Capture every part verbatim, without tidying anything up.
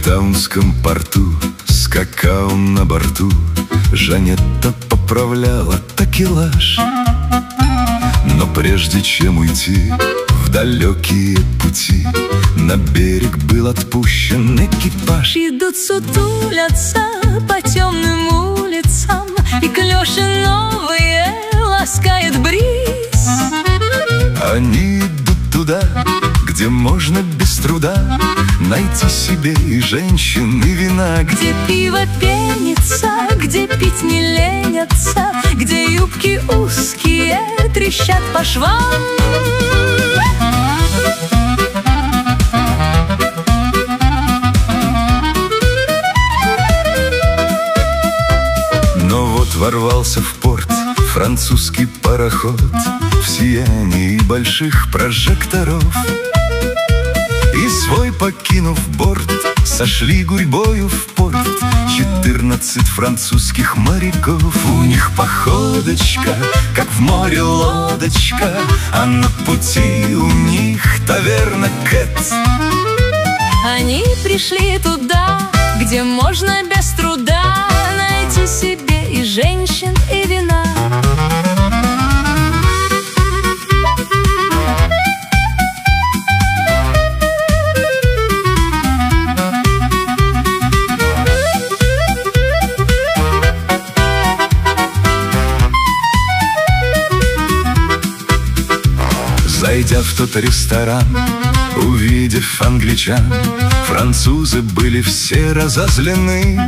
кейптаунском порту скакал на борту. Жанетта поправляла такелаж. Но прежде чем уйти в далекие пути, на берег был отпущен экипаж. Идут, сутулятся по темным улицам, и клёши новые ласкает бриз. Они идут туда, где можно без труда найти себе и женщин, и вина. Где пиво пенится, где пить не ленятся, где юбки узкие трещат по швам. Но вот ворвался в порт французский пароход в сиянии больших прожекторов. И свой покинув борт, сошли гурьбою в порт четырнадцать французских моряков. У них походочка, как в море лодочка, а на пути у них таверна Кэт. Они пришли туда, где можно без труда найти себе и женщин, и вина. Зайдя в тот ресторан, увидев англичан, французы были все разозлены.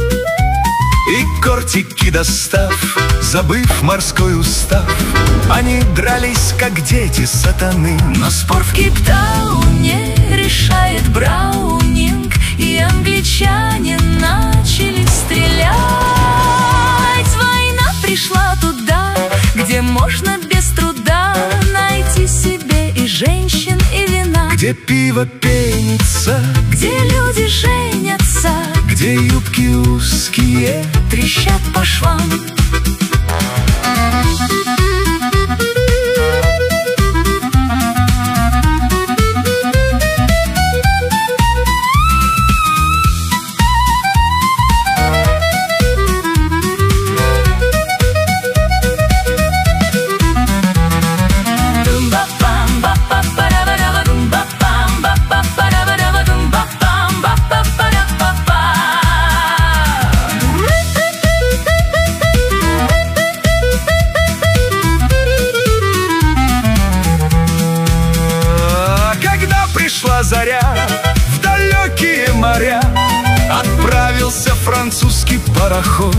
И кортики достав, забыв морской устав, они дрались, как дети сатаны. Но спор в Кейптауне решает Браунинг, и англичане начали стрелять. Война пришла туда, где можно без труда найти себе и женщин, и вина. Где пиво пенится, где люди женятся, где юбки узкие трещат по швам. Заря в далекие моря отправился французский пароход.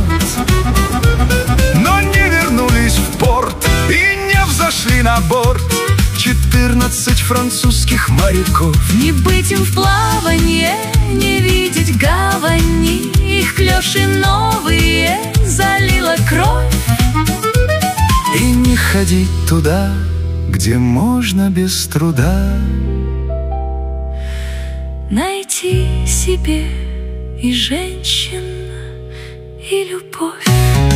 Но не вернулись в порт и не взошли на борт четырнадцать французских моряков. Не быть им в плаванье, не видеть гавани, их клёши новые залила кровь. И не ходить туда, где можно без труда найти себе и женщин, и любовь.